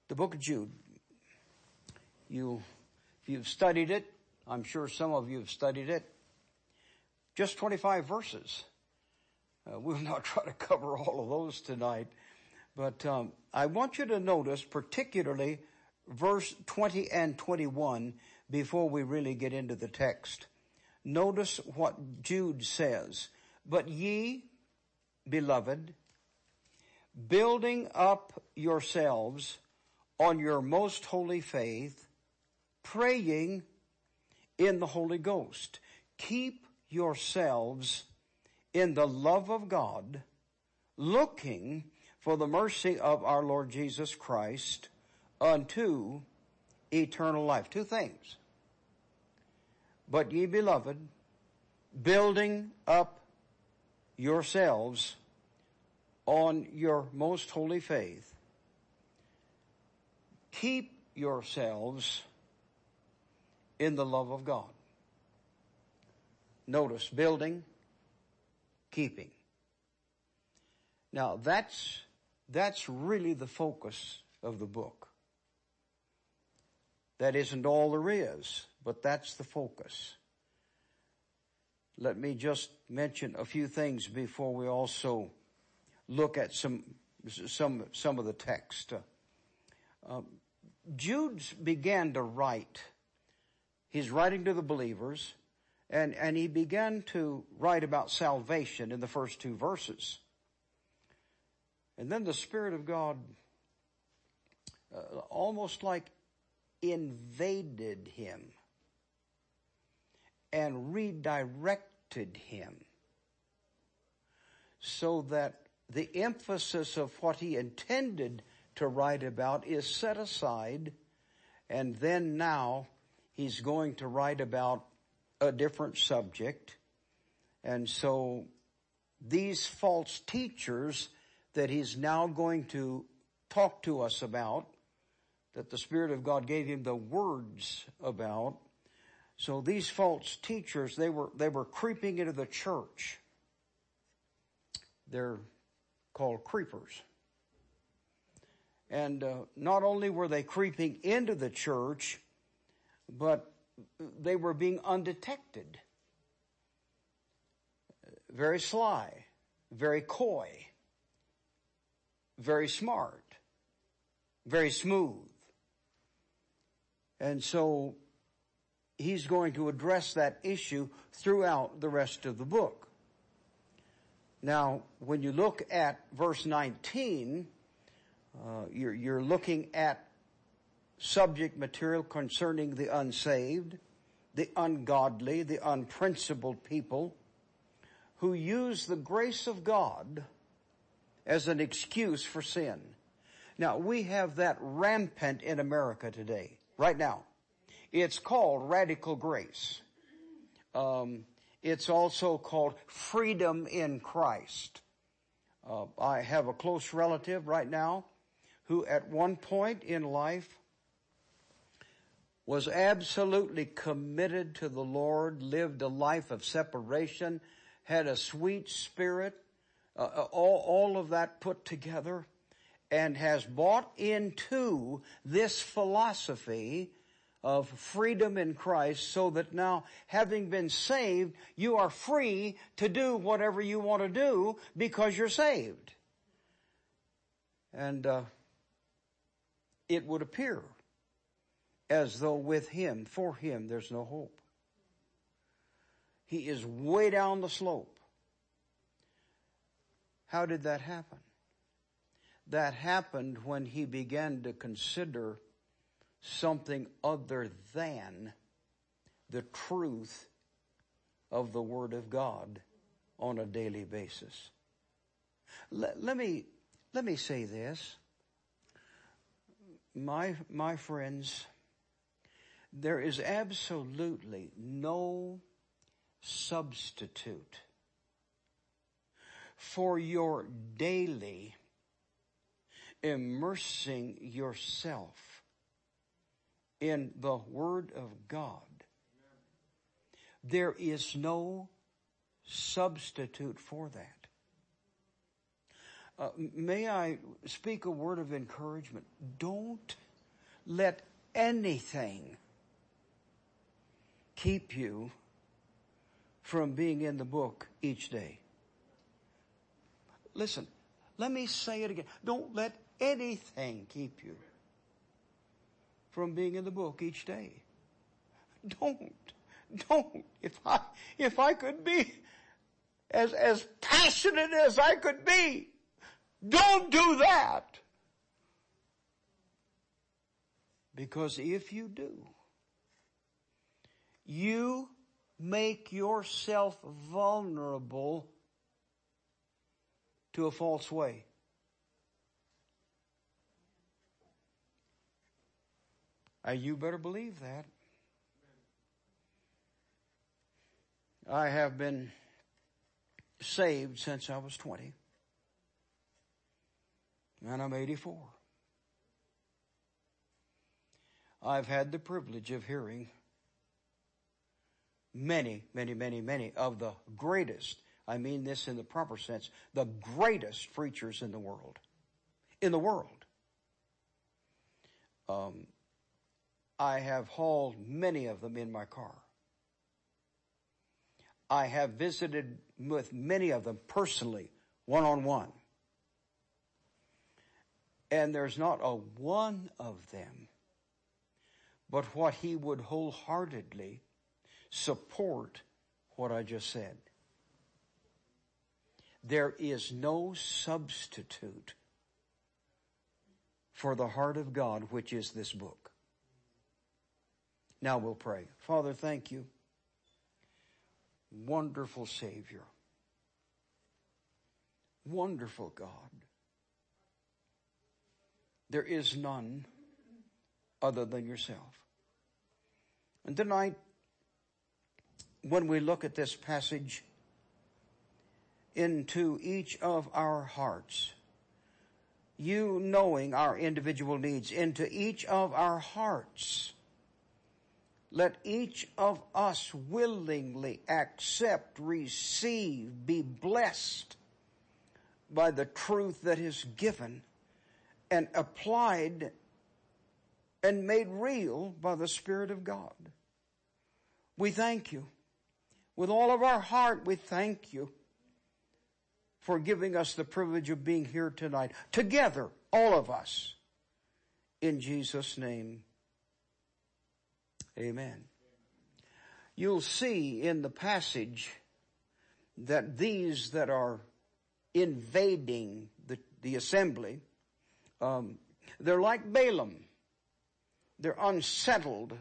The book of Jude. If you've studied it, I'm sure some of you have studied it. Just 25 verses. We'll not try to cover all of those tonight. But I want you to notice particularly verse 20 and 21 before we really get into the text. Notice what Jude says. But ye, beloved, building up yourselves on your most holy faith, praying in the Holy Ghost. Keep yourselves in the love of God, looking for the mercy of our Lord Jesus Christ unto eternal life. Two things. But ye beloved, building up yourselves on your most holy faith, keep yourselves in the love of God. Notice, building, keeping. Now that's really the focus of the book. That isn't all there is, but that's the focus. Let me just mention a few things before we also look at some of the text. Jude began to write. He's writing to the believers, and he began to write about salvation in the first two verses. And then the Spirit of God almost like invaded him and redirected him so that the emphasis of what he intended to write about is set aside, and then now he's going to write about a different subject. And so these false teachers that he's now going to talk to us about, that the Spirit of God gave him the words about. So these false teachers, they were creeping into the church. They're called creepers. And not only were they creeping into the church, but they were being undetected. Very sly, very coy, very smart, very smooth. And so he's going to address that issue throughout the rest of the book. Now, when you look at verse 19, you're looking at subject material concerning the unsaved, the ungodly, the unprincipled people who use the grace of God as an excuse for sin. Now, we have that rampant in America today, right now. It's called radical grace. It's also called freedom in Christ. I have a close relative right now who at one point in life was absolutely committed to the Lord, lived a life of separation, had a sweet spirit, all of that put together, and has bought into this philosophy of freedom in Christ, so that now, having been saved, you are free to do whatever you want to do because you're saved. And it would appear as though with him, for him, there's no hope. He is way down the slope. How did that happen? That happened when he began to consider something other than the truth of the Word of God on a daily basis. Let me say this. My friends, there is absolutely no substitute for your daily immersing yourself in the Word of God. There is no substitute for that. may I speak a word of encouragement? Don't let anything keep you from being in the book each day. Listen, let me say it again. Don't let anything keep you from being in the book each day. Don't. If I could be as passionate as I could be, don't do that. Because if you do, you make yourself vulnerable to a false way. You better believe that. I have been saved since I was 20. And I'm 84. I've had the privilege of hearing many of the greatest, I mean this in the proper sense, the greatest preachers in the world. In the world. I have hauled many of them in my car. I have visited with many of them personally, one-on-one. And there's not a one of them but what he would wholeheartedly support what I just said. There is no substitute for the heart of God, which is this book. Now we'll pray. Father, thank you. Wonderful Savior. Wonderful God. There is none other than yourself. And tonight, when we look at this passage, into each of our hearts, you knowing our individual needs, into each of our hearts, let each of us willingly accept, receive, be blessed by the truth that is given and applied and made real by the Spirit of God. We thank you. With all of our heart, we thank you for giving us the privilege of being here tonight. Together, all of us. In Jesus' name, amen. You'll see in the passage that these that are invading the assembly, they're like Balaam. They're unsettled.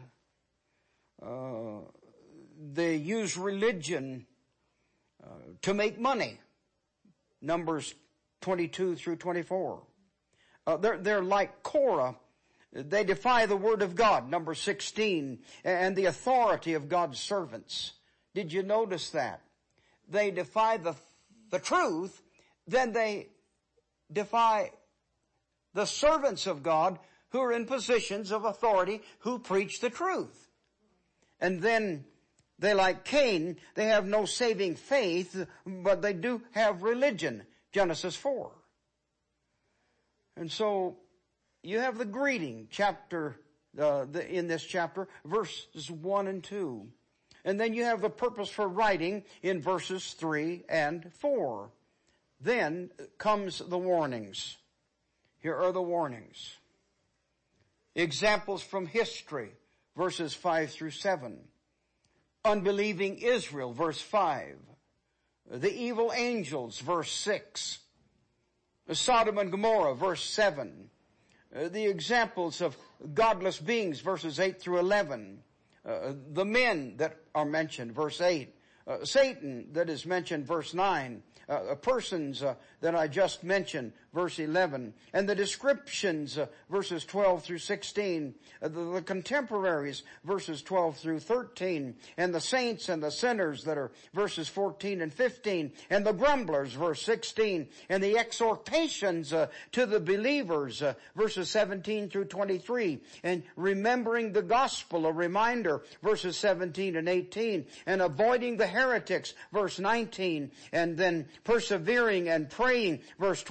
They use religion to make money. Numbers 22 through 24. They're like Korah. They defy the word of God, number 16, and the authority of God's servants. Did you notice that? They defy the truth, then they defy the servants of God who are in positions of authority who preach the truth. And then they, like Cain, they have no saving faith, but they do have religion. Genesis 4. And so you have the greeting chapter, in this chapter, verses 1 and 2. And then you have the purpose for writing in verses 3 and 4. Then comes the warnings. Here are the warnings. Examples from history, verses 5 through 7. Unbelieving Israel, verse 5. The evil angels, verse 6. Sodom and Gomorrah, verse 7. The examples of godless beings, verses 8 through 11. The men that are mentioned, verse 8. Satan that is mentioned, verse 9. Persons that I just mentioned, verse 11. And the descriptions, verses 12 through 16. The contemporaries, verses 12 through 13. And the saints and the sinners that are verses 14 and 15. And the grumblers, verse 16. And the exhortations to the believers, verses 17 through 23. And remembering the gospel, a reminder, verses 17 and 18. And avoiding the heretics, verse 19. And then persevering and praying, verse 20 and 21.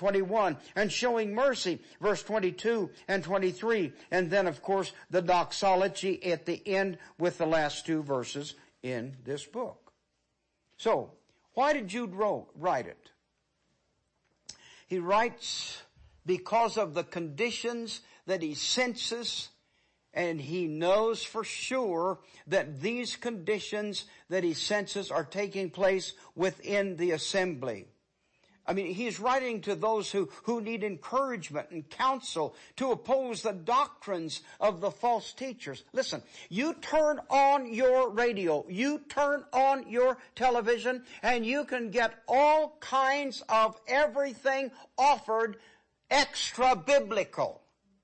21, and showing mercy, verse 22 and 23. And then, of course, the doxology at the end with the last two verses in this book. So, why did Jude write it? He writes because of the conditions that he senses, and he knows for sure that these conditions that he senses are taking place within the assembly. I mean, he's writing to those who need encouragement and counsel to oppose the doctrines of the false teachers. Listen, you turn on your radio, you turn on your television, and you can get all kinds of everything offered extra biblical.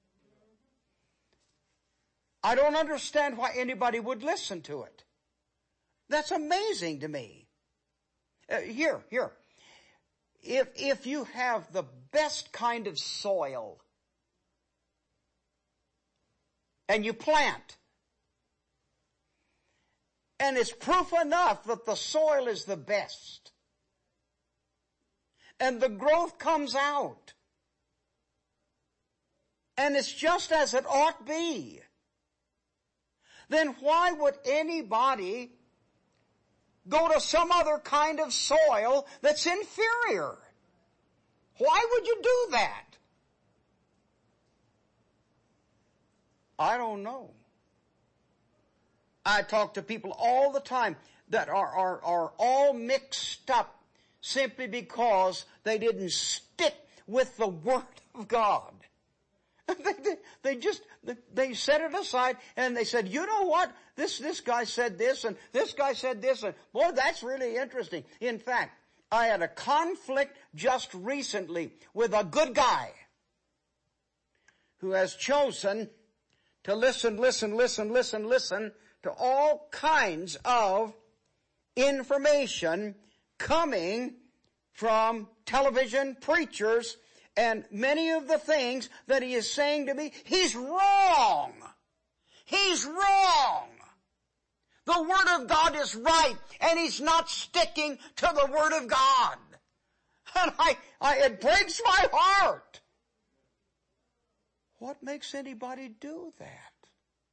I don't understand why anybody would listen to it. That's amazing to me. Here. If you have the best kind of soil and you plant, and it's proof enough that the soil is the best, and the growth comes out, and it's just as it ought be, then why would anybody go to some other kind of soil that's inferior? Why would you do that? I don't know. I talk to people all the time that are all mixed up simply because they didn't stick with the Word of God. They set it aside and they said, you know what? This guy said this and this guy said this, and boy, that's really interesting. In fact, I had a conflict just recently with a good guy who has chosen to listen to all kinds of information coming from television preachers. And many of the things that he is saying to me, he's wrong. He's wrong. The Word of God is right, and he's not sticking to the Word of God. And it breaks my heart. What makes anybody do that?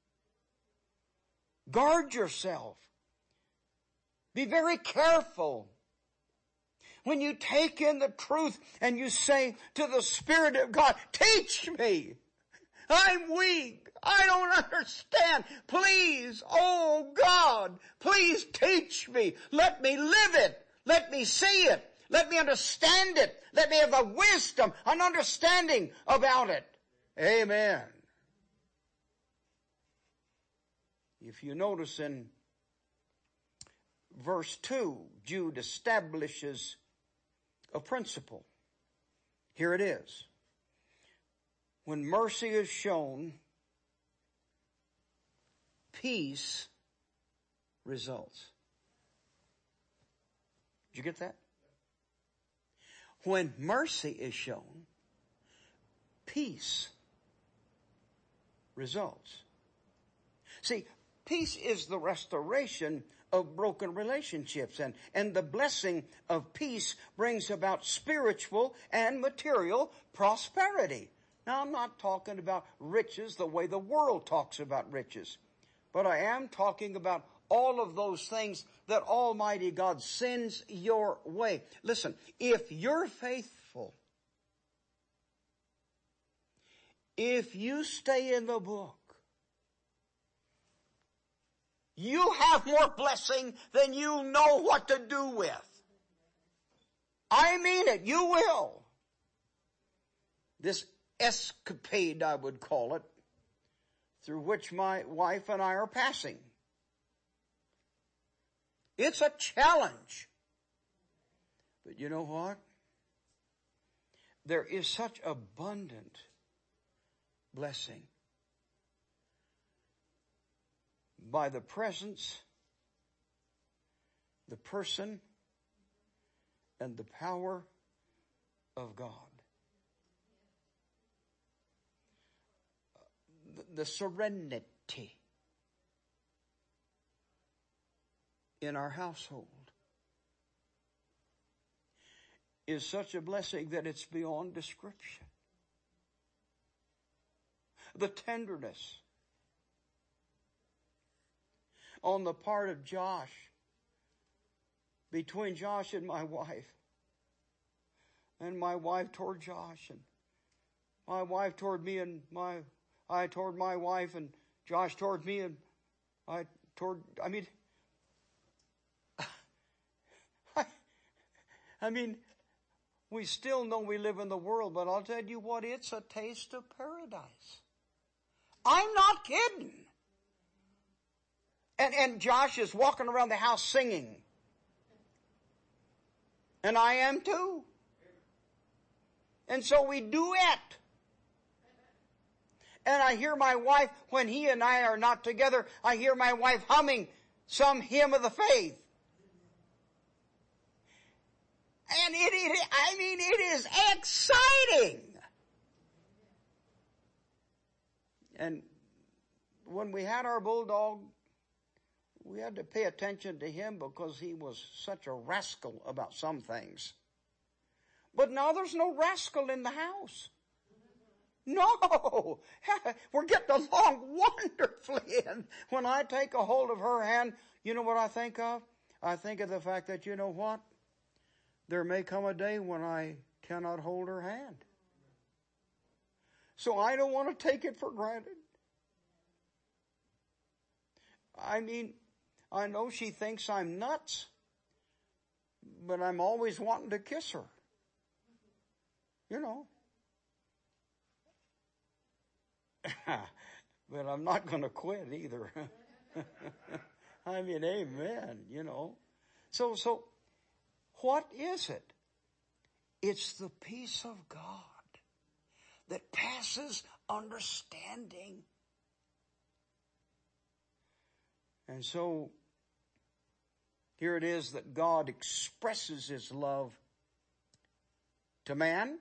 Guard yourself. Be very careful. When you take in the truth and you say to the Spirit of God, teach me. I'm weak. I don't understand. Please, oh God, please teach me. Let me live it. Let me see it. Let me understand it. Let me have the wisdom and understanding about it. Amen. If you notice in verse 2, Jude establishes a principle. Here it is. When mercy is shown, peace results. Did you get that? When mercy is shown, peace results. See, peace is the restoration of broken relationships, and the blessing of peace brings about spiritual and material prosperity. Now, I'm not talking about riches the way the world talks about riches, but I am talking about all of those things that Almighty God sends your way. Listen, if you're faithful, if you stay in the book, you have more blessing than you know what to do with. I mean it, you will. This escapade, I would call it, through which my wife and I are passing. It's a challenge. But you know what? There is such abundant blessing by the presence, the person, and the power of God. The serenity in our household. is such a blessing that it's beyond description. The tenderness on the part of Josh, between Josh and my wife toward Josh, and my wife toward me, and I toward my wife, and Josh toward me, and we still know we live in the world, but I'll tell you what, it's a taste of paradise. I'm not kidding. And Josh is walking around the house singing. And I am too. And so we duet. And I hear my wife, when he and I are not together, I hear my wife humming some hymn of the faith. And it is exciting. And when we had our bulldog, we had to pay attention to him because he was such a rascal about some things. But now there's no rascal in the house. No, we're getting along wonderfully. And when I take a hold of her hand, you know what I think of? I think of the fact that, you know what? There may come a day when I cannot hold her hand. So I don't want to take it for granted. I know she thinks I'm nuts, but I'm always wanting to kiss her. You know. But I'm not going to quit either. Amen, you know. So what is it? It's the peace of God that passes understanding. And so here it is that God expresses his love to man.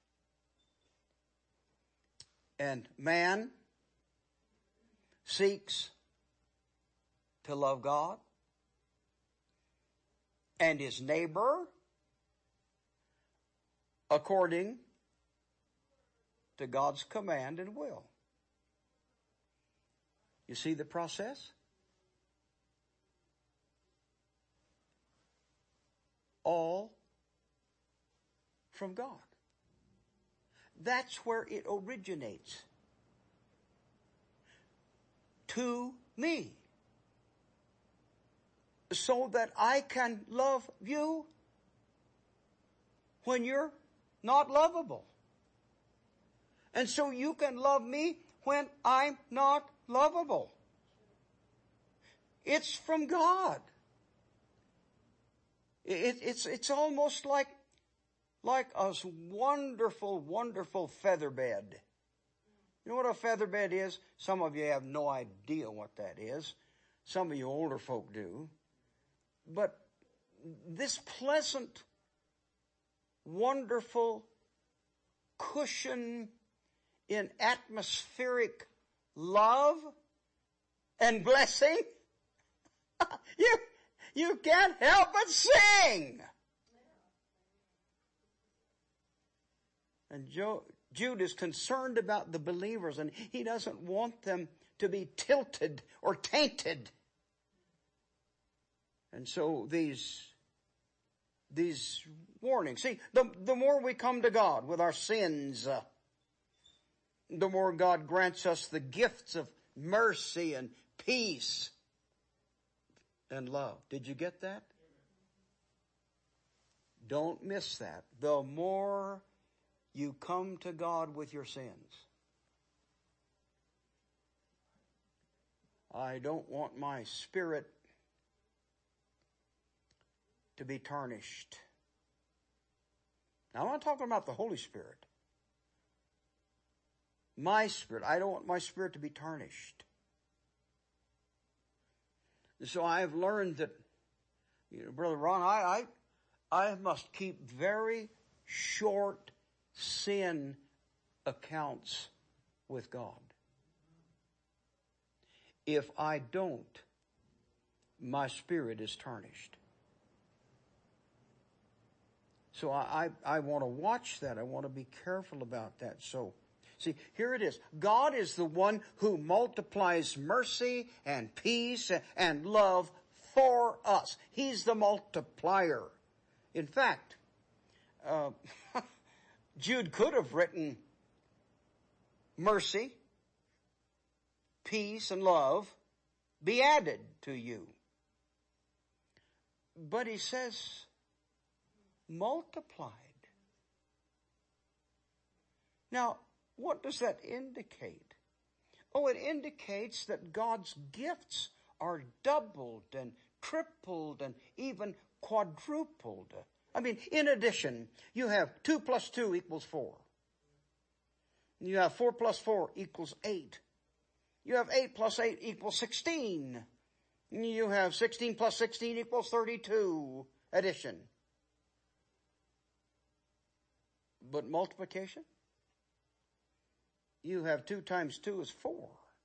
And man seeks to love God and his neighbor according to God's command and will. You see the process? All from God. That's where it originates. To me. So that I can love you when you're not lovable. And so you can love me when I'm not lovable. It's from God. It's almost like a wonderful, wonderful feather bed. You know what a feather bed is? Some of you have no idea what that is. Some of you older folk do. But this pleasant, wonderful cushion in atmospheric love and blessing, you can't help but sing. And Jude is concerned about the believers, and he doesn't want them to be tilted or tainted. And so these warnings. See, the more we come to God with our sins, the more God grants us the gifts of mercy and peace and love. Did you get that? Don't miss that. The more you come to God with your sins. I don't want my spirit to be tarnished. Now, I'm not talking about the Holy Spirit. My spirit. I don't want my spirit to be tarnished. So I've learned that, Brother Ron, I must keep very short sin accounts with God. If I don't, my spirit is tarnished. So I want to watch that. I want to be careful about that. So, see, here it is. God is the one who multiplies mercy and peace and love for us. He's the multiplier. In fact, Jude could have written mercy, peace, and love be added to you. But he says multiplied. Now, what does that indicate? Oh, it indicates that God's gifts are doubled and tripled and even quadrupled. I mean, in addition, you have 2 plus 2 equals 4. You have 4 plus 4 equals 8. You have 8 plus 8 equals 16. You have 16 plus 16 equals 32. Addition. But multiplication? You have 2 times 2 is 4.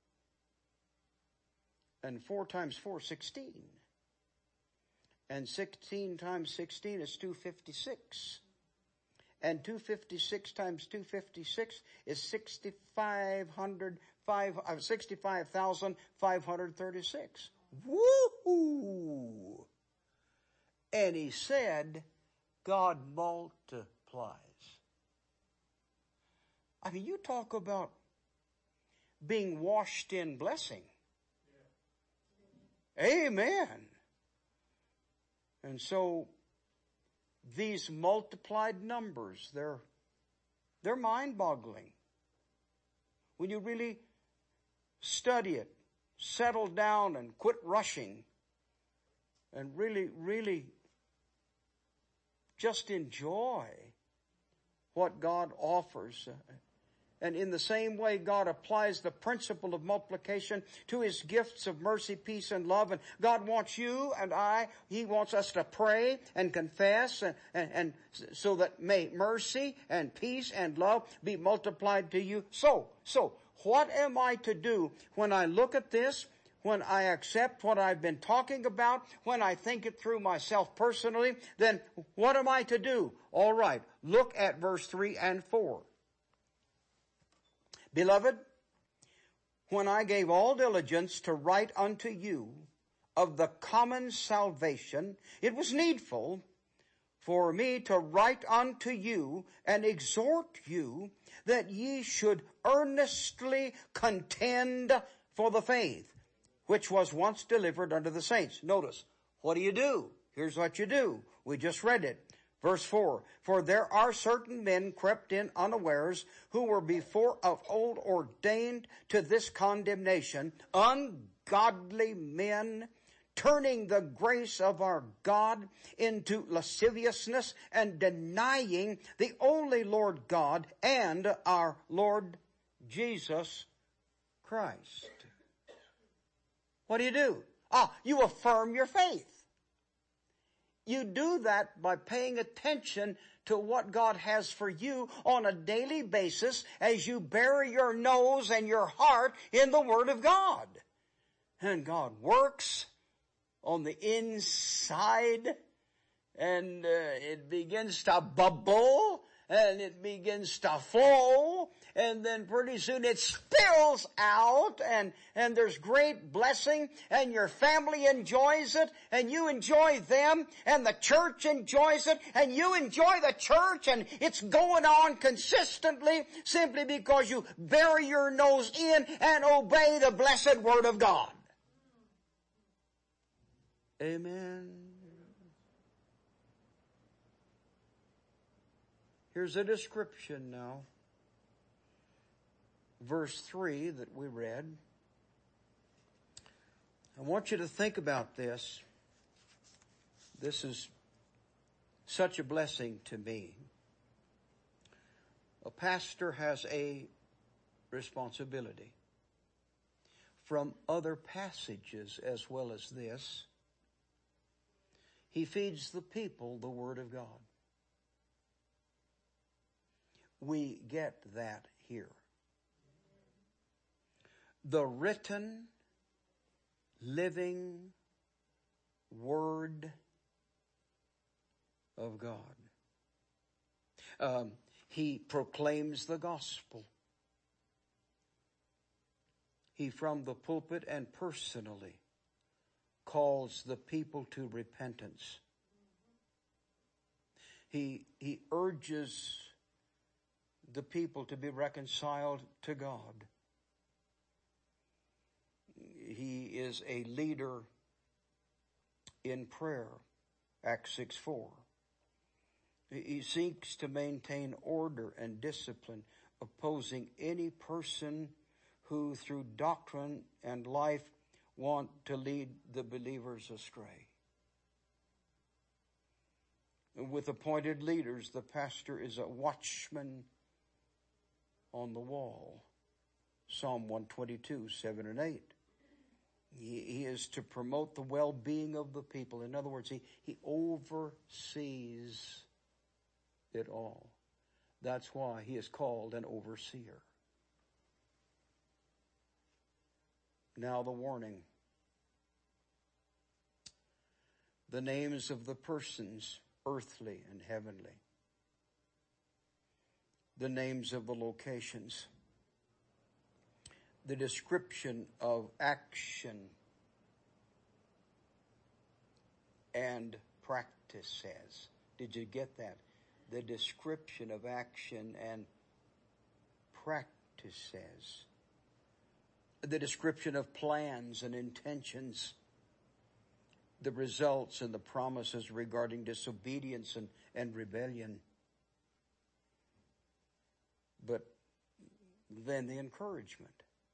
And 4 times 4 is 16. And 16 times 16 is 256. And 256 times 256 is 65,536. Woo-hoo! And he said, God multiplies. I mean, you talk about being washed in blessing. Amen. And so, these multiplied numbers, they're mind-boggling. When you really study it, settle down and quit rushing, and really just enjoy what God offers. And in the same way, God applies the principle of multiplication to His gifts of mercy, peace, and love. And God wants you and He wants us to pray and confess and so that may mercy and peace and love be multiplied to you. So, what am I to do when I look at this? When I accept what I've been talking about, when I think it through myself personally, then what am I to do? All right, look at verse 3 and 4. Beloved, when I gave all diligence to write unto you of the common salvation, it was needful for me to write unto you and exhort you that ye should earnestly contend for the faith, which was once delivered unto the saints. Notice, what do? Here's what you do. We just read it. Verse 4, for there are certain men crept in unawares, who were before of old ordained to this condemnation, ungodly men, turning the grace of our God into lasciviousness and denying the only Lord God and our Lord Jesus Christ. What do? You affirm your faith. You do that by paying attention to what God has for you on a daily basis as you bury your nose and your heart in the Word of God. And God works on the inside, and it begins to bubble, and it begins to flow, and then pretty soon it spills out, and there's great blessing, and your family enjoys it, and you enjoy them, and the church enjoys it, and you enjoy the church, and it's going on consistently simply because you bury your nose in and obey the blessed Word of God. Amen. Here's a description now. Verse 3 that we read. I want you to think about this. This is such a blessing to me. A pastor has a responsibility. From other passages as well as this, he feeds the people the Word of God. We get that here. The written, living Word of God. He proclaims the gospel. He from the pulpit and personally calls the people to repentance. He urges the people to be reconciled to God. He is a leader in prayer, Acts 6:4. He seeks to maintain order and discipline, opposing any person who through doctrine and life want to lead the believers astray. With appointed leaders, the pastor is a watchman on the wall. Psalm 122, 7 and 8. He is to promote the well-being of the people. In other words, he oversees it all. That's why he is called an overseer. Now the warning. The names of the persons, earthly and heavenly. The names of the locations. The description of action and practices. Did you get that? The description of action and practices. The description of plans and intentions. The results and the promises regarding disobedience and rebellion. But then the encouragement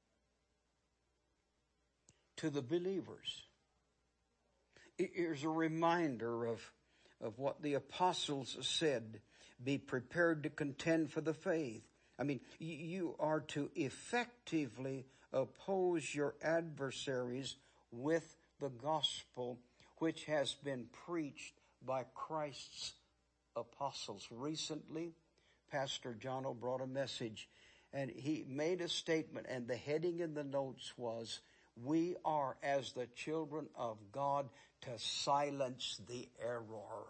to the believers. Here's a reminder of what the apostles said. Be prepared to contend for the faith. I mean, you are to effectively oppose your adversaries with the gospel which has been preached by Christ's apostles. Recently, Pastor Jono brought a message and he made a statement, and the heading in the notes was, we are as the children of God to silence the error.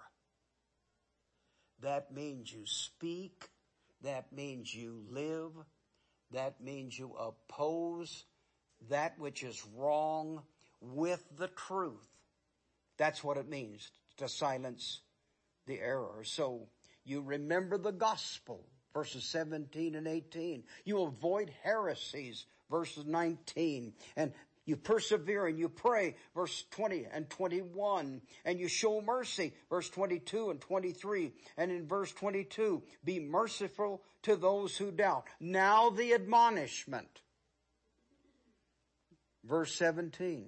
That means you speak. That means you live. That means you oppose that which is wrong with the truth. That's what it means to silence the error. So you remember the gospel, verses 17 and 18. You avoid heresies, verses 19. And you persevere and you pray, verse 20 and 21. And you show mercy, verse 22 and 23. And in verse 22, be merciful to those who doubt. Now the admonishment. Verse 17.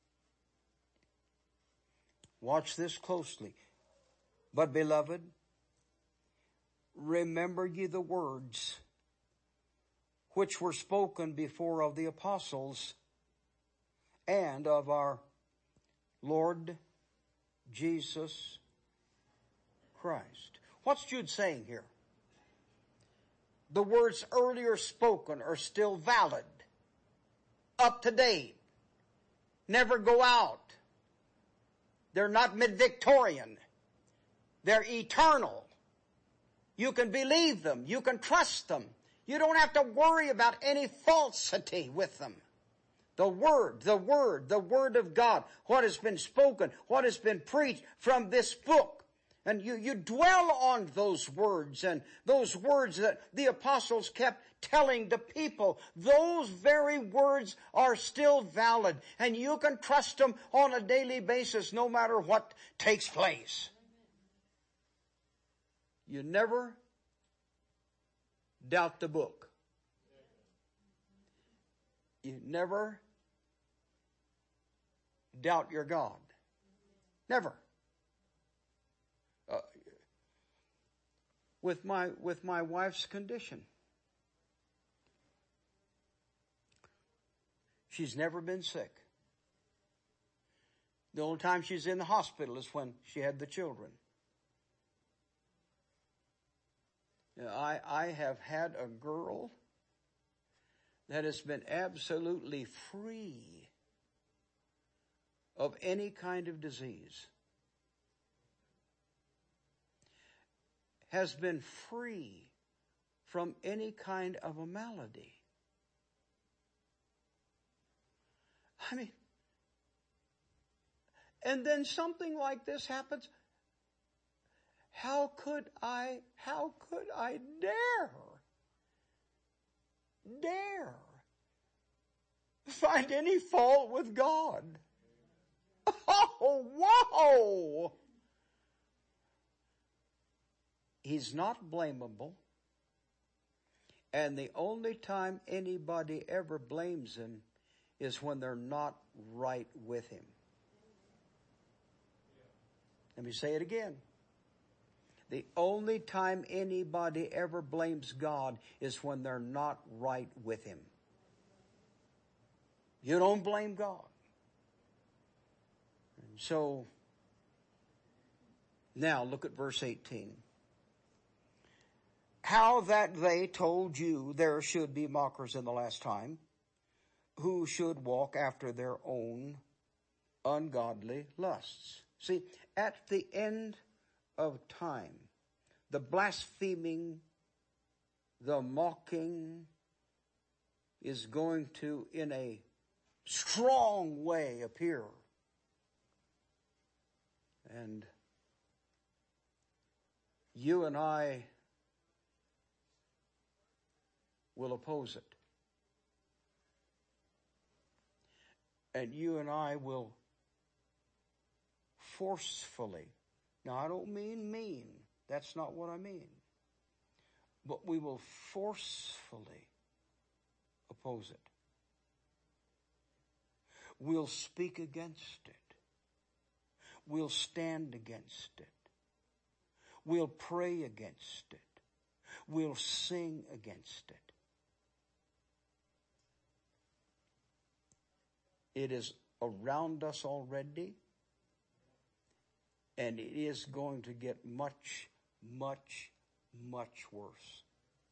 Watch this closely. But beloved, remember ye the words which were spoken before of the apostles and of our Lord Jesus Christ. What's Jude saying here? The words earlier spoken are still valid, up to date, never go out. They're not mid-Victorian. They're eternal. You can believe them. You can trust them. You don't have to worry about any falsity with them. The Word of God, what has been spoken, what has been preached from this book. And you dwell on those words, and those words that the apostles kept telling the people, those very words are still valid, and you can trust them on a daily basis no matter what takes place. You never doubt the book. You never doubt your God. Never. With my wife's condition, she's never been sick. The only time she's in the hospital is when she had the children. I have had a girl that has been absolutely free of any kind of disease. has been free from any kind of a malady. I mean, and then something like this happens. How could I dare find any fault with God? Oh, whoa! He's not blamable. And the only time anybody ever blames him is when they're not right with him. Let me say it again. The only time anybody ever blames God is when they're not right with him. You don't blame God. And so, now look at verse 18. How that they told you there should be mockers in the last time, who should walk after their own ungodly lusts. See, at the end of time, the blaspheming, the mocking is going to, in a strong way, appear. And you and I will oppose it. And you and I will forcefully, now I don't mean mean, that's not what I mean, but we will forcefully oppose it. We'll speak against it. We'll stand against it. We'll pray against it. We'll sing against it. It is around us already, and it is going to get much, much, much worse.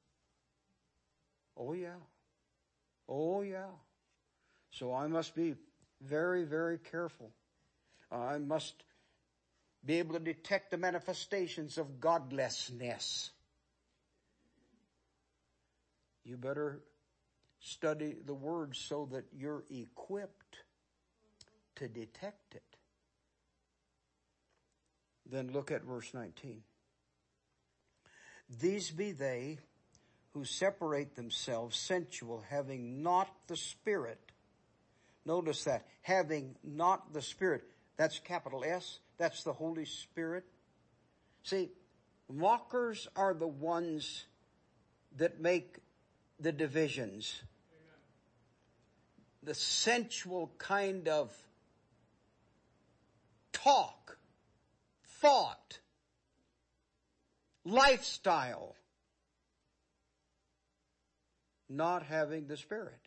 Oh yeah. Oh yeah. So I must be very, very careful. I must be able to detect the manifestations of godlessness. You better study the Word so that you're equipped to detect it. Then look at verse 19. These be they who separate themselves sensual, having not the Spirit. Notice that. Having not the Spirit. That's capital S. That's the Holy Spirit. See, mockers are the ones that make the divisions. The sensual kind of talk, thought, lifestyle, not having the Spirit.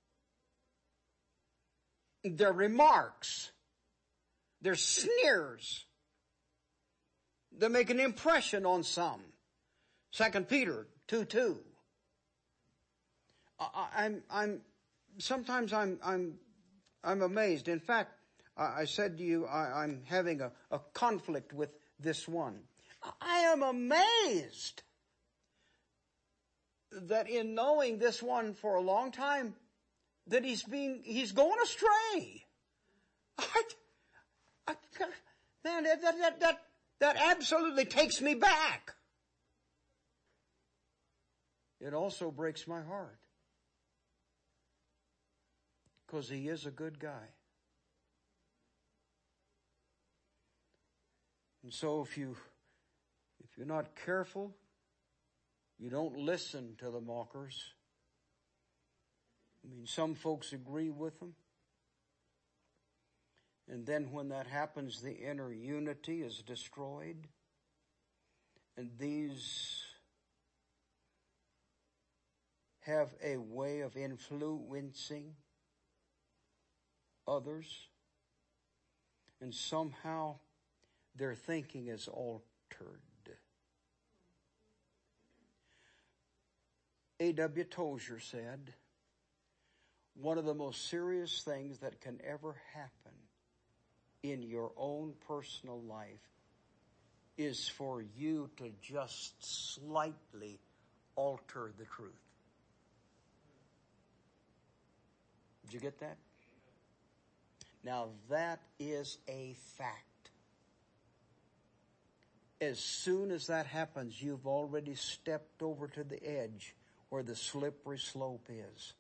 Their remarks, their sneers, they make an impression on some. 2 Peter 2:2. Sometimes I'm amazed. In fact, I said to you, I'm having a conflict with this one. I am amazed that in knowing this one for a long time, that he's going astray. Man, that absolutely takes me back. It also breaks my heart. Because he is a good guy. And so if you're not careful, you don't listen to the mockers. I mean, some folks agree with them. And then when that happens, the inner unity is destroyed. And these have a way of influencing others. And somehow their thinking is altered. A.W. Tozer said, one of the most serious things that can ever happen in your own personal life is for you to just slightly alter the truth. Did you get that? Now that is a fact. As soon as that happens, you've already stepped over to the edge where the slippery slope is.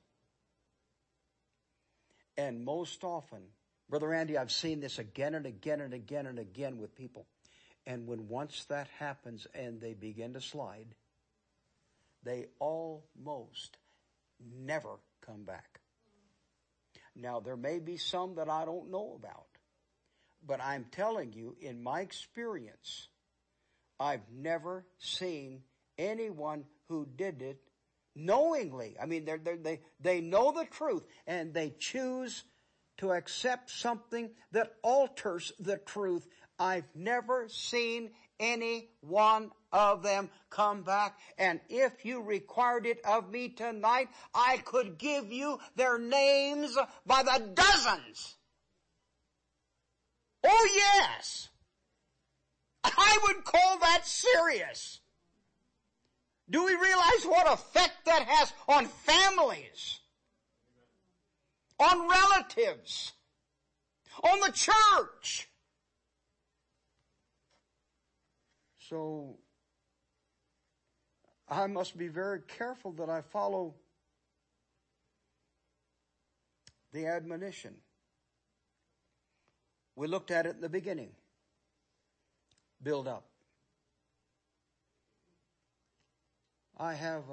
And most often, Brother Andy, I've seen this again and again and again and again with people. And when once that happens and they begin to slide, they almost never come back. Now, there may be some that I don't know about, but I'm telling you, in my experience, I've never seen anyone who did it knowingly. I mean, they know the truth and they choose to accept something that alters the truth. I've never seen any one of them come back. And if you required it of me tonight, I could give you their names by the dozens. Oh yes. I would call that serious. Do we realize what effect that has on families, on relatives, on the church? So I must be very careful that I follow the admonition. We looked at it in the beginning. Build up. I have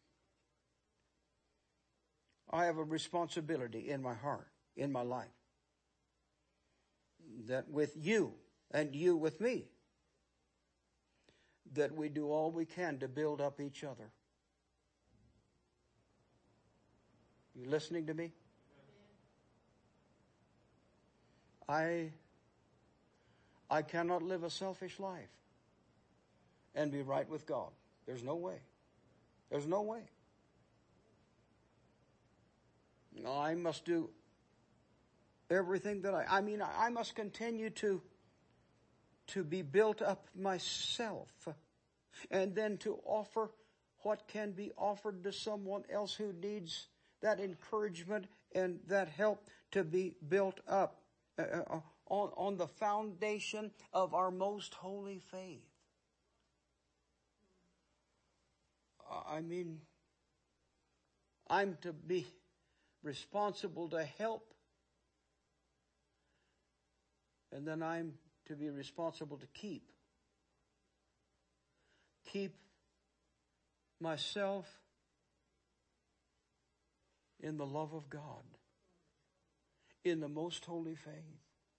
a responsibility in my heart, in my life, that with you and you with me, that we do all we can to build up each other. You listening to me? I cannot live a selfish life and be right with God. There's no way. There's no way. No, I must do everything that I must continue to be built up myself and then to offer what can be offered to someone else who needs that encouragement and that help to be built up on the foundation of our most holy faith. I'm to be responsible to help, and then I'm to be responsible to keep. Keep myself in the love of God, in the most holy faith.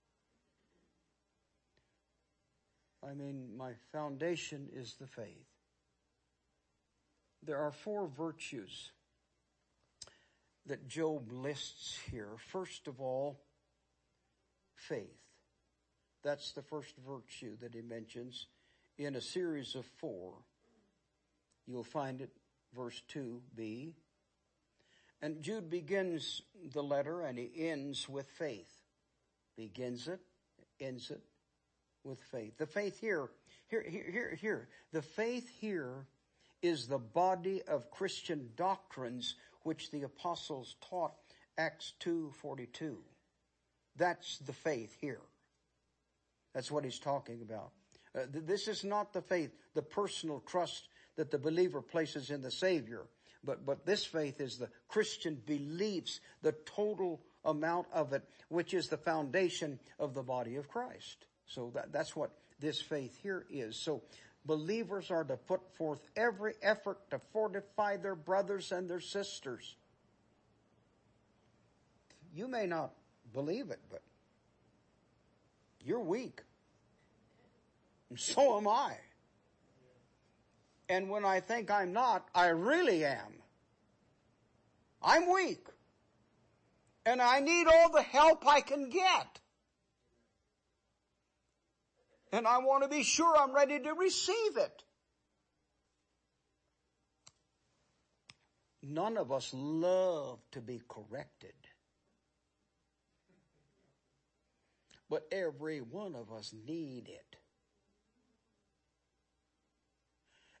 My foundation is the faith. There are 4 virtues that Job lists here. First of all, faith. That's the first virtue that he mentions in a series of 4. You'll find it, verse 2b. And Jude begins the letter and he ends with faith. Begins it, ends it with faith. The faith here. The faith here is the body of Christian doctrines which the apostles taught, Acts 2:42. That's the faith here. That's what he's talking about. This is not the faith, the personal trust that the believer places in the Savior. But this faith is the Christian beliefs, the total amount of it, which is the foundation of the body of Christ. So that's what this faith here is. So believers are to put forth every effort to fortify their brothers and their sisters. You may not believe it, but you're weak. And so am I. And when I think I'm not, I really am. I'm weak. And I need all the help I can get. And I want to be sure I'm ready to receive it. None of us love to be corrected. But every one of us need it.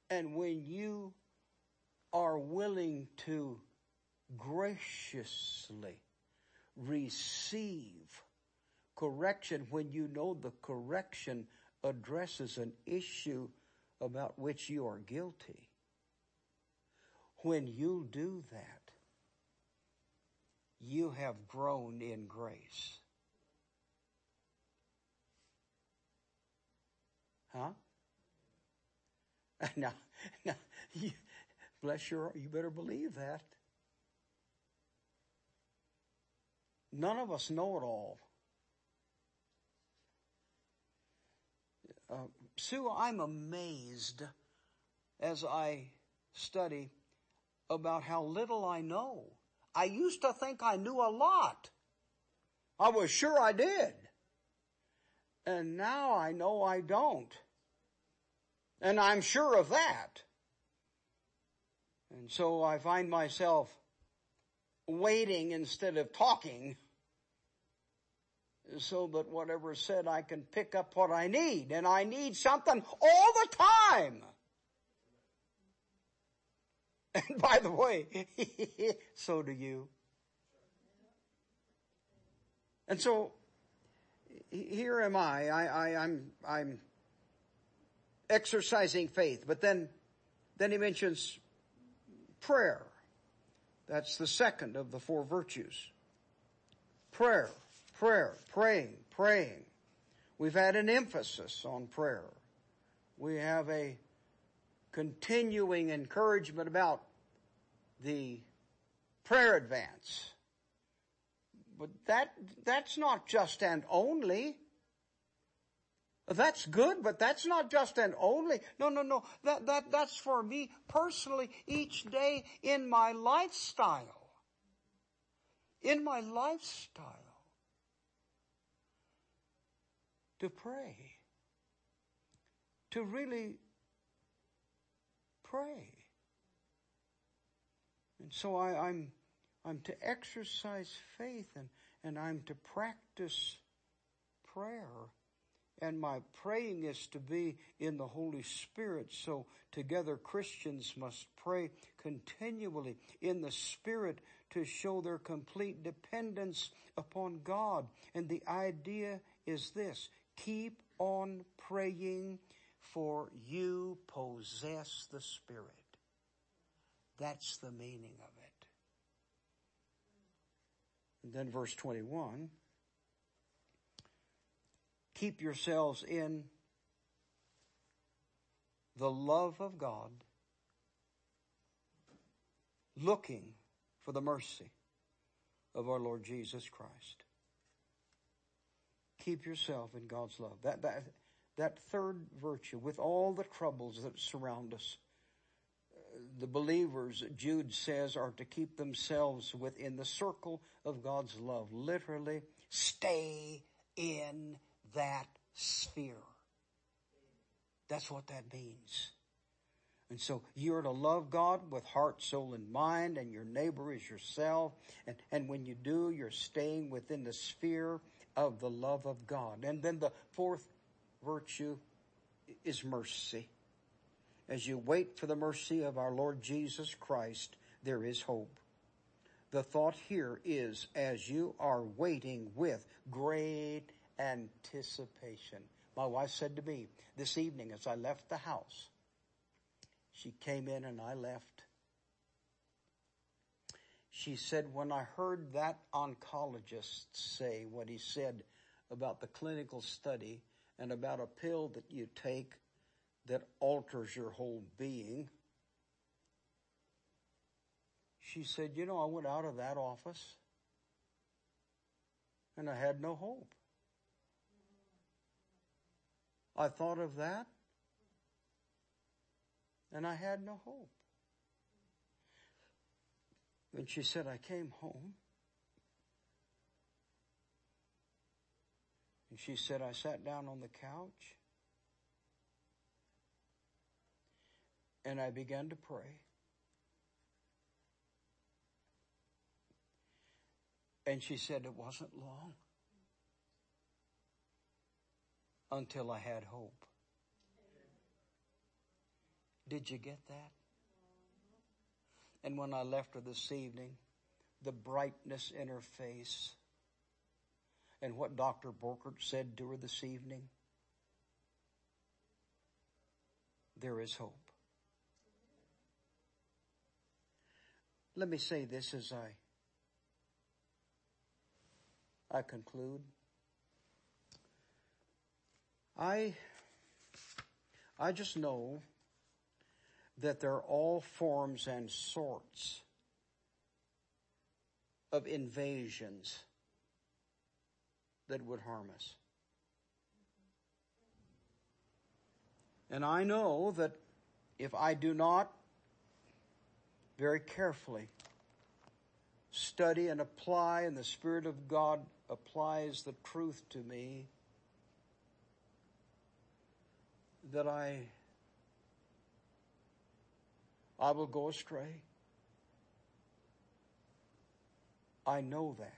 And when you are willing to graciously receive correction, when you know the correction addresses an issue about which you are guilty, when you do that, you have grown in grace. Huh? Now, bless your heart, you better believe that. None of us know it all. Sue, I'm amazed as I study about how little I know. I used to think I knew a lot. I was sure I did. And now I know I don't. And I'm sure of that. And so I find myself waiting instead of talking, so that whatever is said, I can pick up what I need. And I need something all the time. And by the way, so do you. And so here am I'm exercising faith. But then he mentions prayer. That's the second of the four virtues. Prayer, praying. We've had an emphasis on prayer. We have a continuing encouragement about the prayer advance. But that's not just and only. That's good, but that's not just and only. No. That's for me personally each day in my lifestyle. In my lifestyle. To pray. To really pray. And so I'm to exercise faith and I'm to practice prayer. And my praying is to be in the Holy Spirit. So together Christians must pray continually in the Spirit to show their complete dependence upon God. And the idea is this: keep on praying, for you possess the Spirit. That's the meaning of it. And then verse 21. Keep yourselves in the love of God, looking for the mercy of our Lord Jesus Christ. Keep yourself in God's love. That third virtue, with all the troubles that surround us, the believers, Jude says, are to keep themselves within the circle of God's love. Literally, stay in that sphere. That's what that means. And so you're to love God with heart, soul, and mind, and your neighbor is yourself. And when you do, you're staying within the sphere of the love of God. And then the fourth virtue is mercy. As you wait for the mercy of our Lord Jesus Christ, there is hope. The thought here is, as you are waiting with great anticipation. My wife said to me this evening as I left the house, she came in and I left. She said, when I heard that oncologist say what he said about the clinical study and about a pill that you take that alters your whole being, she said, I went out of that office and I had no hope. I thought of that, and I had no hope. And she said, I came home, and she said, I sat down on the couch, and I began to pray. And she said, it wasn't long until I had hope. Did you get that? And when I left her this evening, the brightness in her face and what Dr. Borkert said to her this evening, there is hope. Let me say this as I conclude. I just know that there are all forms and sorts of invasions that would harm us. And I know that if I do not very carefully study and apply, and the Spirit of God applies the truth to me, that I will go astray. I know that.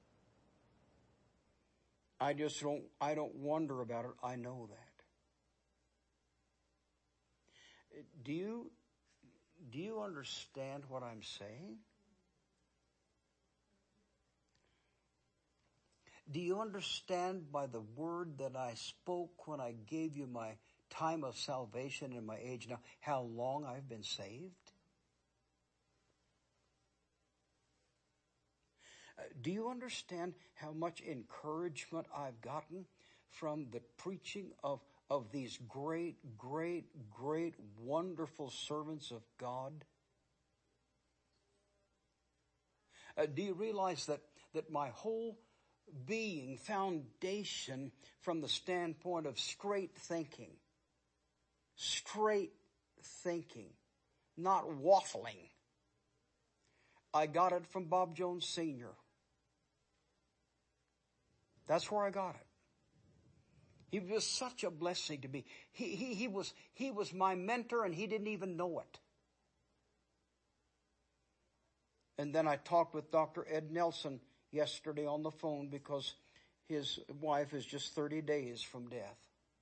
I don't wonder about it. I know that. Do you understand what I'm saying? Do you understand by the word that I spoke when I gave you my time of salvation and my age now, how long I've been saved? Do you understand how much encouragement I've gotten from the preaching of these great, great, great, wonderful servants of God? Do you realize that my whole being, foundation from the standpoint of straight thinking, not waffling, I got it from Bob Jones Sr. That's where I got it. He was such a blessing to me. He was my mentor, and he didn't even know it. And then I talked with Dr. Ed Nelson yesterday on the phone because his wife is just 30 days from death.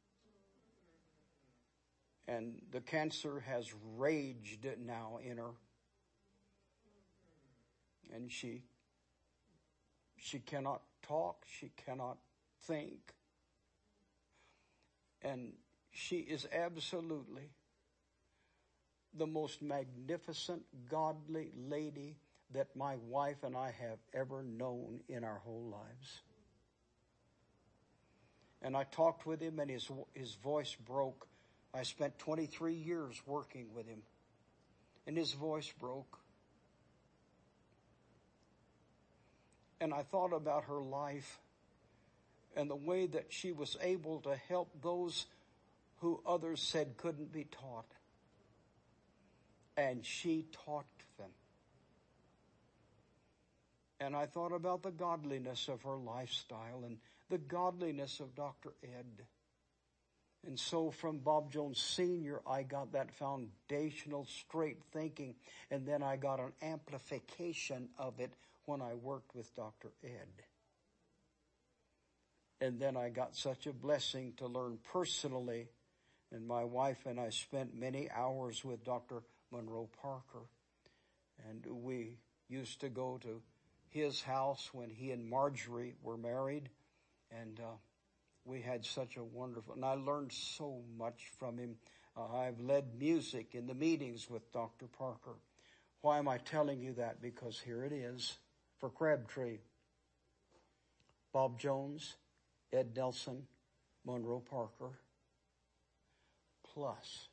And the cancer has raged now in her. And she cannot talk, she cannot think. And she is absolutely the most magnificent, godly lady that my wife and I have ever known in our whole lives. And I talked with him, and his voice broke. I spent 23 years working with him, and his voice broke. And I thought about her life and the way that she was able to help those who others said couldn't be taught. And she taught them. And I thought about the godliness of her lifestyle and the godliness of Dr. Ed. And so from Bob Jones Sr., I got that foundational straight thinking, and then I got an amplification of it when I worked with Dr. Ed. And then I got such a blessing to learn personally, and my wife and I spent many hours with Dr. Monroe Parker. And we used to go to his house when he and Marjorie were married, and we had such a wonderful, and I learned so much from him. I've led music in the meetings with Dr. Parker. Why am I telling you that? Because here it is for Crabtree. Bob Jones, Ed Nelson, Monroe Parker, plus.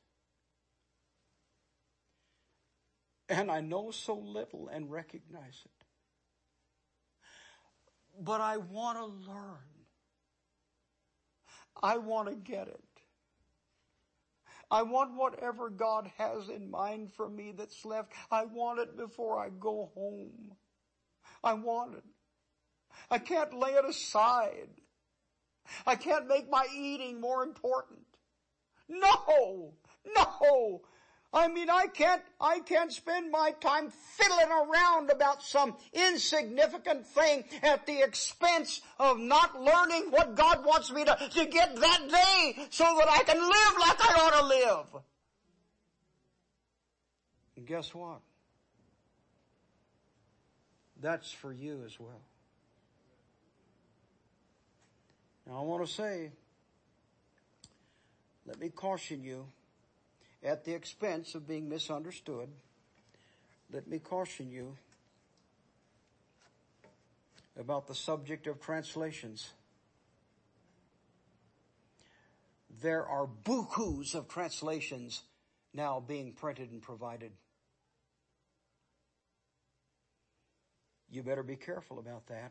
And I know so little and recognize it. But I want to learn. I want to get it. I want whatever God has in mind for me that's left. I want it before I go home. I want it. I can't lay it aside. I can't make my eating more important. No. I mean, I can't spend my time fiddling around about some insignificant thing at the expense of not learning what God wants me to get that day so that I can live like I ought to live. And guess what? That's for you as well. Now I want to say, let me caution you, at the expense of being misunderstood, let me caution you about the subject of translations. There are bukus of translations now being printed and provided. You better be careful about that.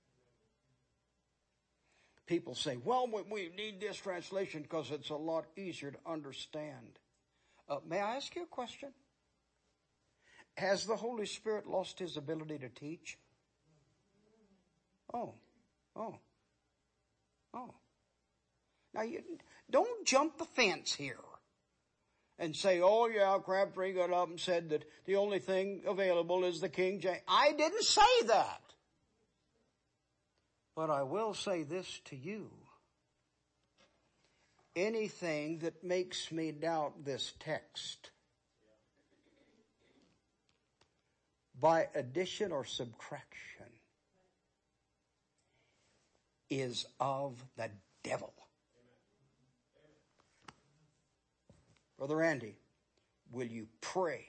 People say, well, we need this translation because it's a lot easier to understand. May I ask you a question? Has the Holy Spirit lost his ability to teach? Oh. Now, you don't jump the fence here and say, oh yeah, Crabtree got up and said that the only thing available is the King James. I didn't say that. But I will say this to you. Anything that makes me doubt this text by addition or subtraction is of the devil. Brother Andy, will you pray?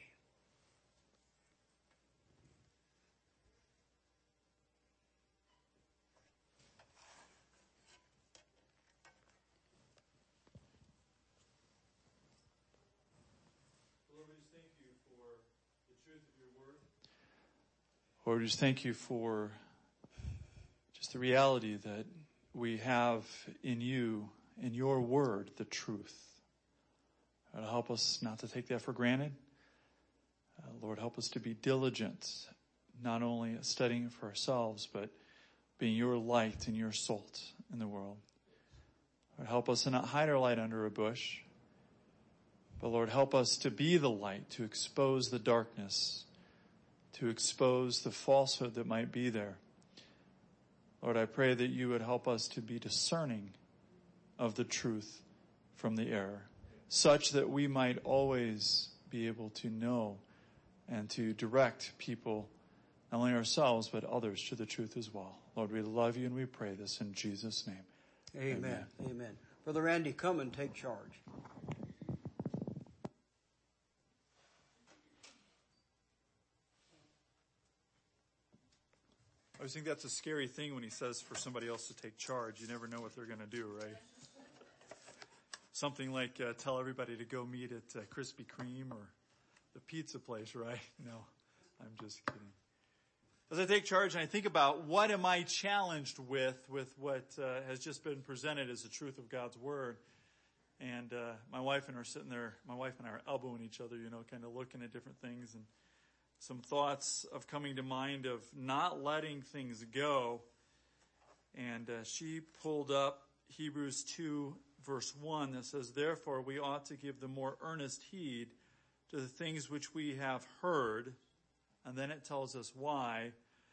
Lord, we just thank you for just the reality that we have in you, in your word, the truth. Lord, help us not to take that for granted. Lord, help us to be diligent, not only at studying it for ourselves, but being your light and your salt in the world. Lord, help us to not hide our light under a bush, but Lord, help us to be the light, to expose the darkness, to expose the falsehood that might be there. Lord, I pray that you would help us to be discerning of the truth from the error, such that we might always be able to know and to direct people, not only ourselves, but others to the truth as well. Lord, we love you and we pray this in Jesus' name. Amen. Amen. Brother Randy, come and take charge. I always think that's a scary thing when he says for somebody else to take charge. You never know what they're going to do, right? Something like tell everybody to go meet at Krispy Kreme or the pizza place, right? No, I'm just kidding. As I take charge and I think about what am I challenged with what has just been presented as the truth of God's Word. And my wife and I are sitting there, my wife and I are elbowing each other, kind of looking at different things, and some thoughts of coming to mind of not letting things go. And she pulled up Hebrews 2, verse 1 that says, therefore we ought to give the more earnest heed to the things which we have heard. And then it tells us why,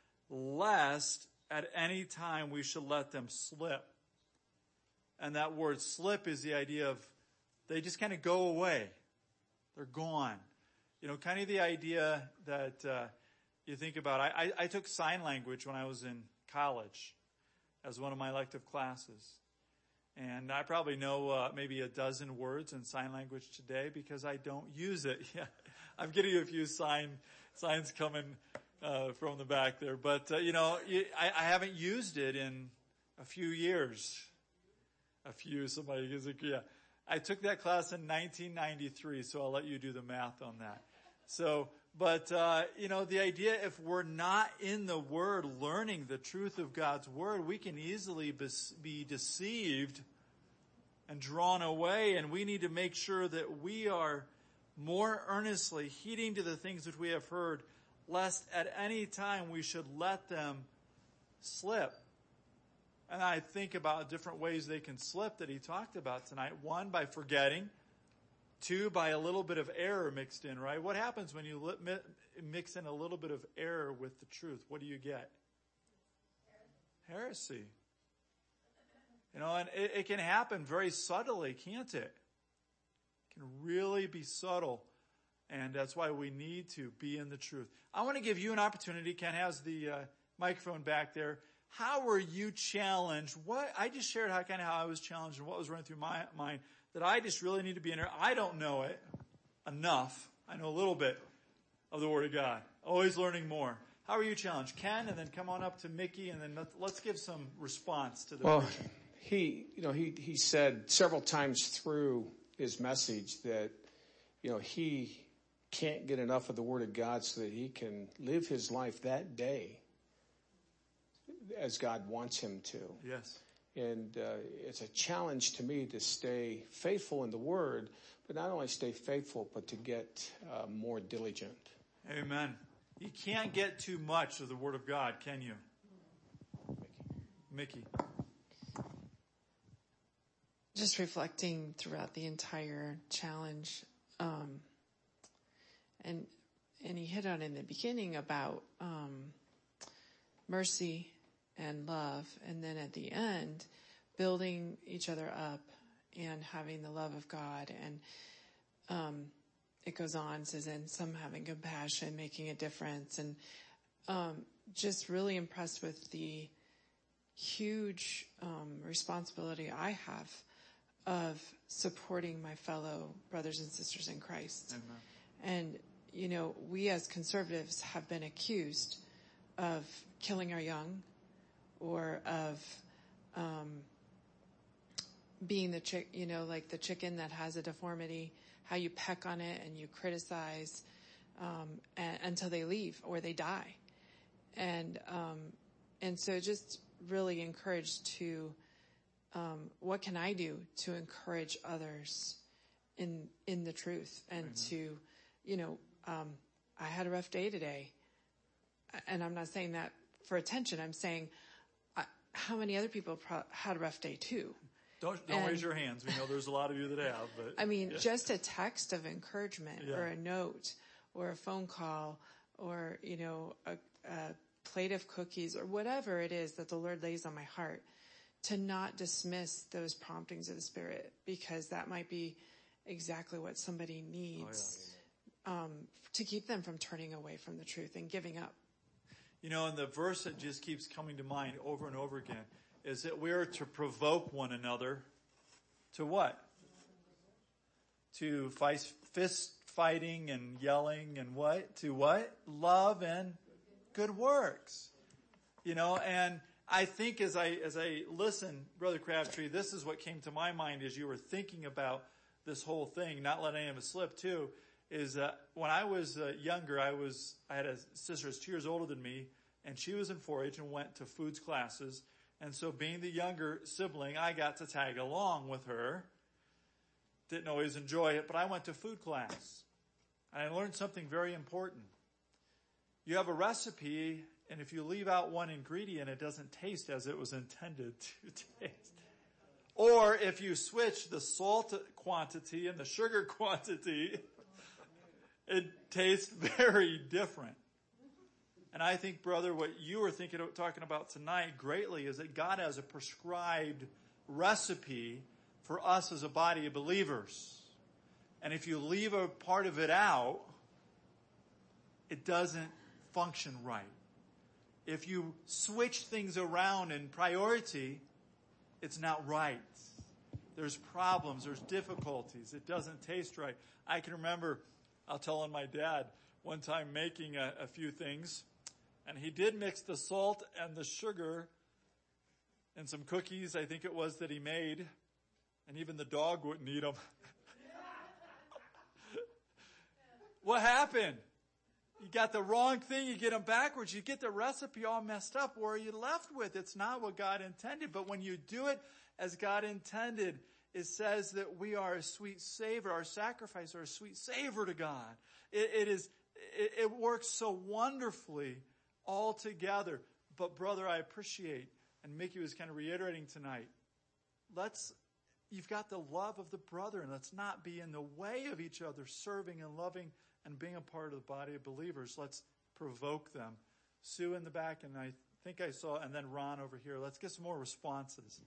lest at any time we should let them slip. And that word slip is the idea of they just kind of go away. They're gone. Kind of the idea that you think about. I took sign language when I was in college as one of my elective classes. And I probably know maybe a dozen words in sign language today because I don't use it. Yeah, I'm getting a few signs coming from the back there. But, I haven't used it in a few years. Somebody gives it, yeah. I took that class in 1993, so I'll let you do the math on that. So, but, the idea, if we're not in the Word, learning the truth of God's Word, we can easily be deceived and drawn away, and we need to make sure that we are more earnestly heeding to the things which we have heard, lest at any time we should let them slip. And I think about different ways they can slip that he talked about tonight. One, by forgetting. Two, by a little bit of error mixed in, right? What happens when you mix in a little bit of error with the truth? What do you get? Heresy. And it can happen very subtly, can't it? It can really be subtle. And that's why we need to be in the truth. I want to give you an opportunity. Ken has the microphone back there. How were you challenged? I just shared how I was challenged and what was running through my mind, that I just really need to be in there. I don't know it enough. I know a little bit of the Word of God. Always learning more. How are you challenged? Ken, and then come on up to Mickey, and then let's give some response to the question. He said several times through his message that, he can't get enough of the Word of God so that he can live his life that day as God wants him to. Yes. And it's a challenge to me to stay faithful in the Word, but not only stay faithful, but to get more diligent. Amen. You can't get too much of the Word of God, can you? Mickey. Just reflecting throughout the entire challenge, and he hit on in the beginning about mercy and love, and then at the end, building each other up and having the love of God. And it goes on, says, and some having compassion, making a difference, and just really impressed with the huge responsibility I have of supporting my fellow brothers and sisters in Christ. Amen. And, we as conservatives have been accused of killing our young, or of being the like the chicken that has a deformity, how you peck on it and you criticize until they leave or they die. And so just really encouraged to, what can I do to encourage others in the truth, and to, I had a rough day today, and I'm not saying that for attention. I'm saying, how many other people had a rough day too? Don't raise your hands. We know there's a lot of you that have. But just a text of encouragement, or a note, or a phone call, or a plate of cookies, or whatever it is that the Lord lays on my heart, to not dismiss those promptings of the Spirit, because that might be exactly what somebody needs to keep them from turning away from the truth and giving up. And the verse that just keeps coming to mind over and over again is that we are to provoke one another to what? To fist fighting and yelling and what? To what? Love and good works. And I think as I listen, Brother Crabtree, this is what came to my mind as you were thinking about this whole thing, not letting any of it slip too, is when I was younger, I had a sister who's 2 years older than me, and she was in 4-H and went to foods classes. And so being the younger sibling, I got to tag along with her. Didn't always enjoy it, but I went to food class. And I learned something very important. You have a recipe, and if you leave out one ingredient, it doesn't taste as it was intended to taste. Or if you switch the salt quantity and the sugar quantity, it tastes very different. And I think, brother, what you were talking about tonight greatly is that God has a prescribed recipe for us as a body of believers. And if you leave a part of it out, it doesn't function right. If you switch things around in priority, it's not right. There's problems, there's difficulties. It doesn't taste right. I can remember, I'll tell on my dad, one time making a few things, and he did mix the salt and the sugar in some cookies, I think it was, that he made, and even the dog wouldn't eat them. What happened? You got the wrong thing, you get them backwards, you get the recipe all messed up. Where are you left with? It's not what God intended. But when you do it as God intended, it says that we are a sweet savor. Our sacrifice are a sweet savor to God. It works so wonderfully all together. But brother, I appreciate, and Mickey was kind of reiterating tonight, you've got the love of the brother, and let's not be in the way of each other, serving and loving and being a part of the body of believers. Let's provoke them. Sue in the back, and I think I saw, and then Ron over here. Let's get some more responses.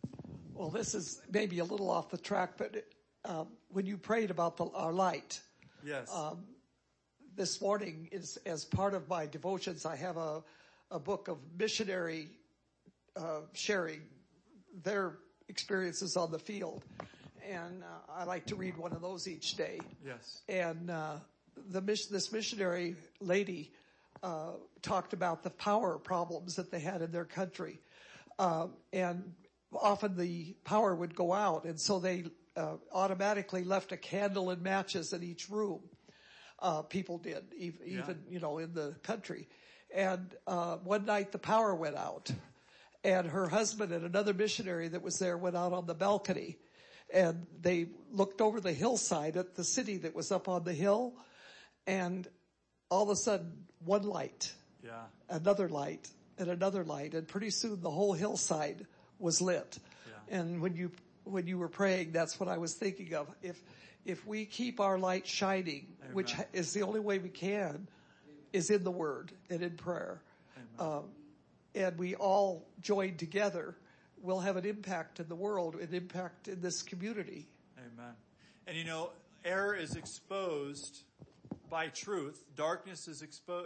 Well, this is maybe a little off the track, but when you prayed about our light, Yes. This morning, as part of my devotions, I have a book of missionary sharing their experiences on the field. And I like to read one of those each day. Yes. And this missionary lady talked about the power problems that they had in their country. And often the power would go out, and so they automatically left a candle and matches in each room. People did, even in the country. And one night the power went out, and her husband and another missionary that was there went out on the balcony, and they looked over the hillside at the city that was up on the hill, and all of a sudden, one light, another light, and another light, and pretty soon the whole hillside was lit. Yeah. And when you were praying, that's what I was thinking of. If we keep our light shining, Amen. Which is the only way we can, is in the Word and in prayer, and we all join together, we'll have an impact in the world, an impact in this community. Amen. And error is exposed by truth. Darkness is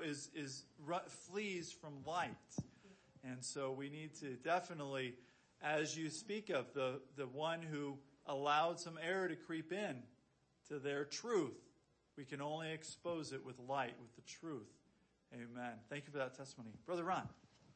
flees from light. And so we need to definitely, as you speak of, the one who allowed some error to creep in to their truth, we can only expose it with light, with the truth. Amen. Thank you for that testimony. Brother Ron.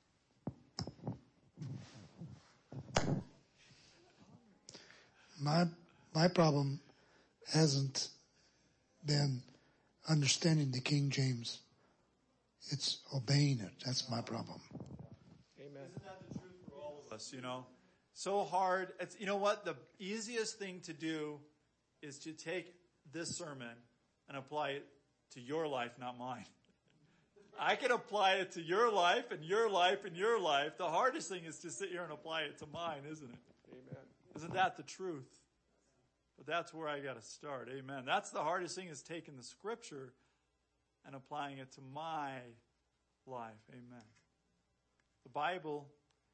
My problem hasn't been understanding the King James. It's obeying it. That's my problem. Amen. Isn't that the truth for all of us, So hard. It's, what? The easiest thing to do is to take this sermon and apply it to your life, not mine. I can apply it to your life and your life and your life. The hardest thing is to sit here and apply it to mine, isn't it? Amen. Isn't that the truth? But that's where I got to start. Amen. That's the hardest thing, is taking the Scripture and applying it to my life. Amen. The Bible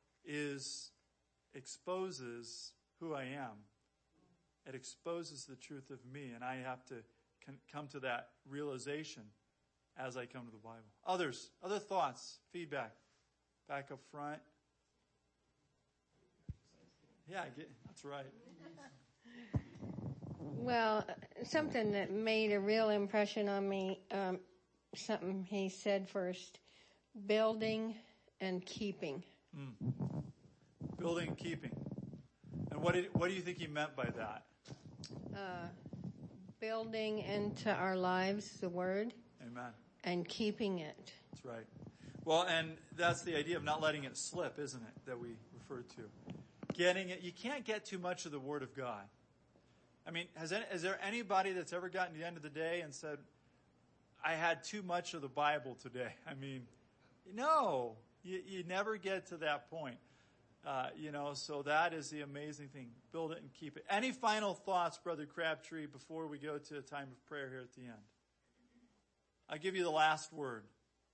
exposes who I am. It exposes the truth of me, and I have to come to that realization as I come to the Bible. Other thoughts, feedback, back up front. Yeah, that's right. Well, something that made a real impression on me, something he said first, building and keeping. Building and keeping. And what do you think he meant by that? Building into our lives the Word. Amen. And keeping it. That's right. Well, and that's the idea of not letting it slip, isn't it, that we referred to. Getting it. You can't get too much of the Word of God. I mean, is there anybody that's ever gotten to the end of the day and said, I had too much of the Bible today? I mean, no. You never get to that point. So that is the amazing thing. Build it and keep it. Any final thoughts, Brother Crabtree, before we go to a time of prayer here at the end? I'll give you the last word.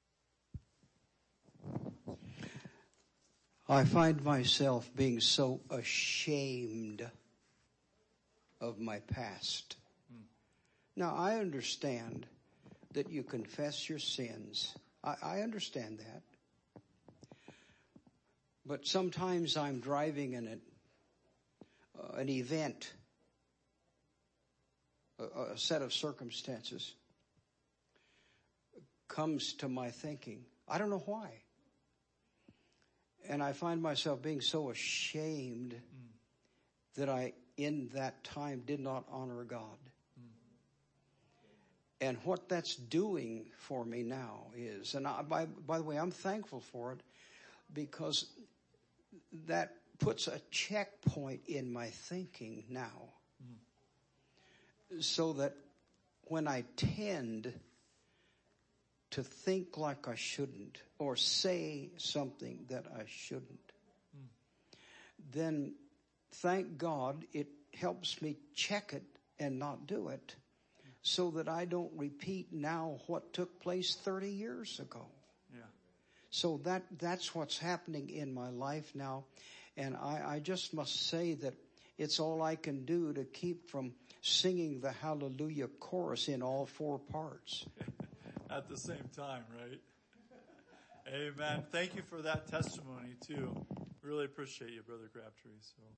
I find myself being so ashamed of my past. Now, I understand that you confess your sins. I understand that. But sometimes I'm driving in an event, a set of circumstances comes to my thinking. I don't know why. And I find myself being so ashamed that I, in that time, did not honor God. And what that's doing for me now is, and by the way, I'm thankful for it, because that puts a checkpoint in my thinking now. So that when I tend to think like I shouldn't, or say something that I shouldn't, then thank God it helps me check it and not do it, so that I don't repeat now what took place 30 years ago. Yeah. So that's what's happening in my life now. And I just must say that it's all I can do to keep from singing the hallelujah chorus in all 4 parts. At the same time, right? Amen. Thank you for that testimony, too. Really appreciate you, Brother Crabtree. So.